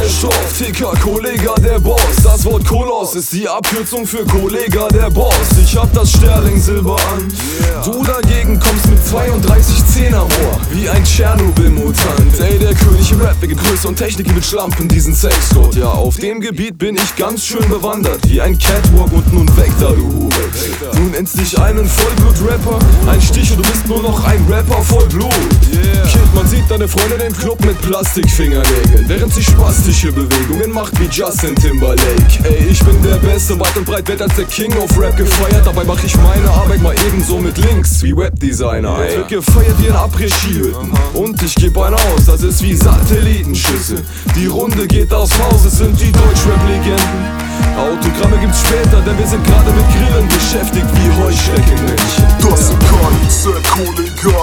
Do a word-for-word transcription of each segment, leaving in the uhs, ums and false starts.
Stoff, Ticker, Kollega, der Boss. Das Wort Kolos ist die Abkürzung für Kollega, der Boss. Ich hab das Sterling-Silber an, du dagegen kommst mit zweiunddreißig Zehn am Ohr, wie ein Tschernobyl-Mutant. Ey, der König im Rap, wegen Größe und Technik mit Schlampen, diesen Sexcode. Ja, auf dem Gebiet bin ich ganz schön bewandert, wie ein Catwalk und nun weg da, du Hure. Du nennst dich einen Vollblut-Rapper, ein Stich und du bist nur noch ein Rapper voll Blut. Kind, man sieht deine Freundin im Club mit Plastikfingernägeln, während sie spastische Bewegungen macht wie Justin Timberlake. Ey, ich bin der Beste, weit und breit werd als der King of Rap gefeiert. Dabei mach ich meine Arbeit mal ebenso mit Links wie Webdesigner. Ey, wird gefeiert wie ein Après-Ski-Hütten und ich geb einen aus, das ist wie Satellitenschüsse. Die Runde geht aufs Haus, es sind die Deutschrap-Legenden. Autogramme gibt's später, denn wir sind gerade mit Grillen beschäftigt wie Heuschreckenmännchen. Das sind K I Z-Kollega,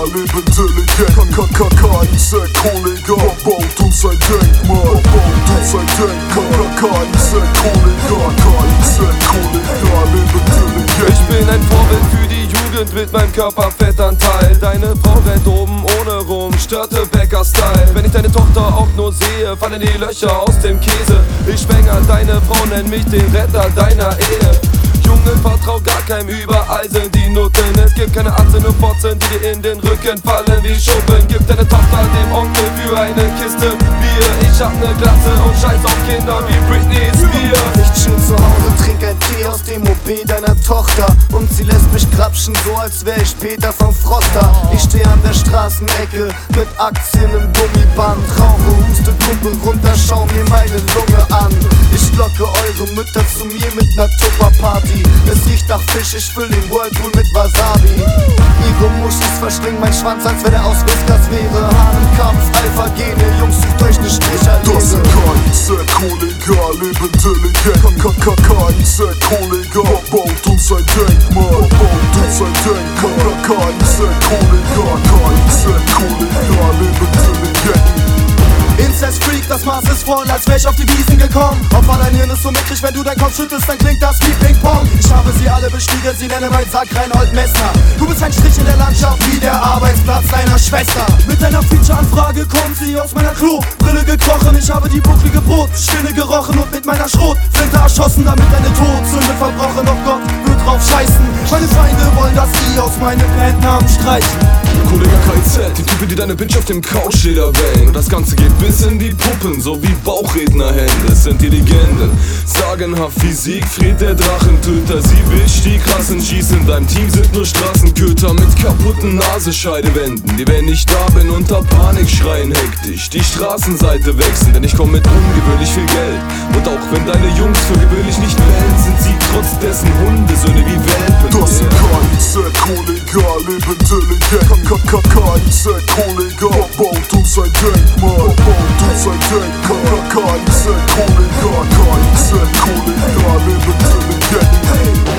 lebend intelligent. K I Z-Kollega, baut uns ein Denkmal, baut uns ein Denkmal. K I Z-Kollega, K I Z-Kollega, lebend intelligent. Ich bin ein Vorbild für die Jugend mit meinem Körperfettanteil. Deine Frau rennt oben ohne rum, Störtebecker-Style. Wenn ich deine Tochter auch nur sehe, fallen die Löcher aus dem Käse. Ich schwänger deine Frau, nenn mich den Retter deiner Ehe. Jungen, vertrau gar keinem, überall sind die Nutten. Es gibt keine Atzen, nur Fotzen, die dir in den Rücken fallen wie Schuppen. Gib deine Tochter dem Onkel für eine Kiste Bier. Ich hab ne Glatze und scheiß auf Kinder wie Britney Spears. Ich chill zu Hause, trink ein Tee aus dem O B deiner Tochter und sie lässt mich krapschen, so als wär ich Peter vom Froster. Ich steh an der Straßenecke mit Aktien im Gummiband, rauche, huste, Kumpel runter, schau mir meine Lunge an. Ich locke eure Mütter zu mir mit ner Tupperparty. Es riecht nach Fisch, ich füll den Whirlpool mit Wasabi. Ihre Muschis verschlingen mein Schwanz, als wenn er aus Whiskers wäre. Hahnenkampf, Alpha-Gene, Jungs, sucht euch ne Stricherlehre. Das sind K I Z-Kollega, lebend intelligent. K I Z-Kollega, baut uns ein Denkmal, baut uns ein Denkmal. K I Z-Kollega, K I Z-Kollega, lebend intelligent. Incest-Freak, das Maß ist voll, als wär ich auf die Wiesen gekommen. Opfer, dein Hirn ist so mickrig, wenn du dein Kopf schüttelst, dann klingt das wie Ping-Pong. Ich habe sie alle bestiegen, sie nennen mein Sack Reinhold Messner. Du bist ein Strich in der Landschaft wie der Arbeitsplatz deiner Schwester. Mit deiner Feature-Anfrage kommt sie aus meiner Klo-Brille gekrochen. Ich habe die bucklige Brotspinne gerochen und mit meiner Schrotflinte erschossen, damit deine Todsünde verbrochen. Doch Gott wird drauf scheißen. Meine Feinde wollen, dass sie aus meinem Bandnamen streichen. Kollege K I Z, die Typen, die deine Bitch auf dem Couchleder wählen. Und das Ganze geht bis in die Puppen, so wie Bauchrednerhände. Es sind die Legenden, sagenhaft wie Siegfried der Drachentöter. Sie wischt die krassen schießen, deinem Team sind nur Straßenköter mit kaputten Nasenscheidewänden. Die, wenn ich da bin, unter Panik schreien hektisch die Straßenseite wechseln, denn ich komm mit ungewöhnlich viel Geld. Und auch wenn deine Jungs für gewöhnlich nicht bellen, sind sie trotz dessen Hundesöhne wie Welpen. Das sind K I Z-Kollega, lebend intelligent. K I Z-Kollega, baut uns ein Denkmal, baut uns ein Denkmal. K I Z-Kollega, K I Z-Kollega, lebend intelligent.